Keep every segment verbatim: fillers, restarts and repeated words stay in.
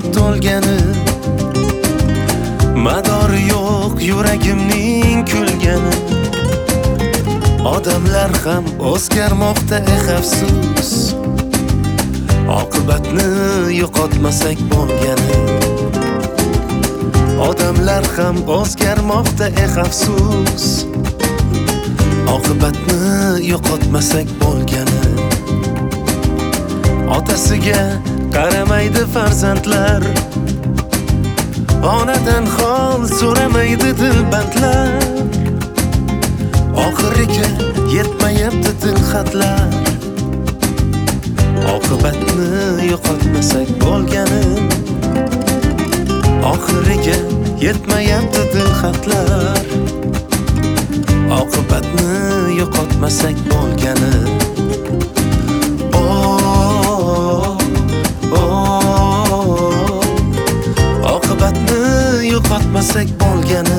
to'lgani, madori yo'q yuragimning kulgani. Odamlar ham o'zgarmoqda, eh afsus, oqibatni yo'qotmasak bo'lgani. Odamlar ham o'zgarmoqda, eh afsus, oqibatni yo'qotmasak bo'lgani. Otasiga qaramaydi farzandlar, onadan hol so'ramaydi dilbandlar. Oxiriga yetmayapti tilxatlar, oqibatni yo'qotmasak bo'lgani. Oxiriga yetmayapti tilxatlar, oqibatni yo'qotmasak bo'lgani. Oqibatni yo'qotmasak bo'lgani.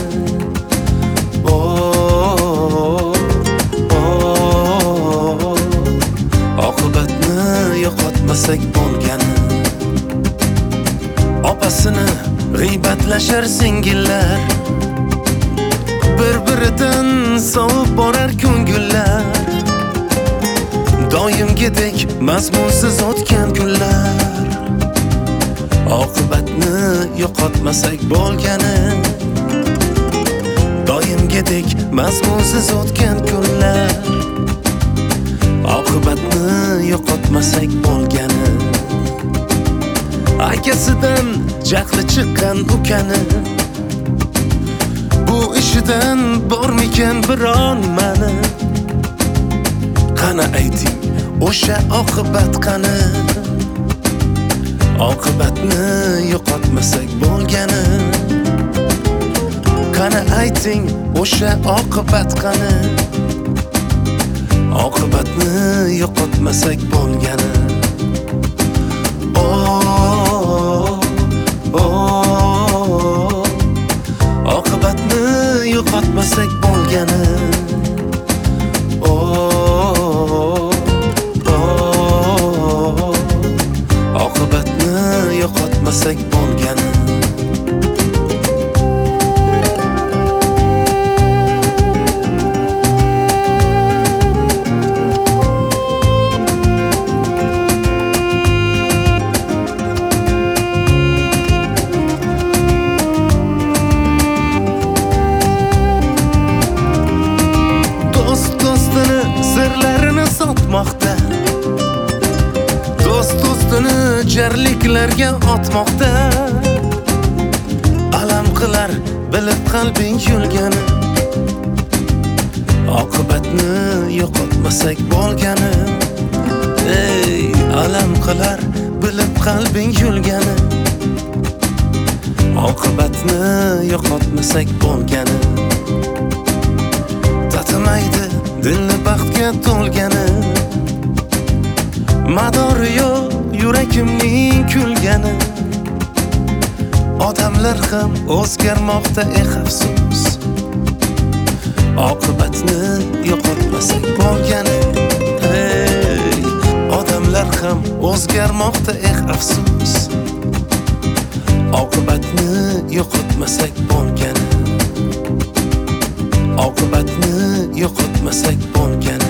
Oqibatni yo'qotmasak bo'lgani. Opasini g'iybatlashar singillar, bir-biridan sovib borar ko'ngillar. Doimgidek mazmunsiz o'tgan kunlar, oqibatni yo'qotmasak bo'lgani. Doimgidek mazmunsiz o'tgan kunlar, oqibatni yo'qotmasak bo'lgani. Akasidan jahli chiqqan ukani, bu ishidan bormikan biron mani? Qani ayting, o'sha oqibat qani? Oqibatni yo'qotmasak bo'lgani. Qani ayting, o'sha oqibat qani? Oqibatni yo'qotmasak bo'lgani. Oqibatni yo'qotmasak bo'lgani. Oqibatni yo'qotmasak bo'lgani. Sirlarini sotmoqda, do'st do'stini jarliklarga otmoqda. Alam qilar bilib qalbing yulgani, oqibatni yo'qotmasak bo'lgani. Ey, alam qilar bilib qalbing yulgani, oqibatni yo'qotmasak bo'lgani. Tatimaydi dilni baxtga to'lgani, madori yo'q yuragimning kulgani. Odamlar ham o'zgarmoqda, eh afsus, oqibatni yo'qotmasak bo'lgani. Hey, odamlar ham o'zgarmoqda, eh afsus, oqibatni yo'qotmasak bo'lgani. Oqibatni yo'qotmasak bo'lgani.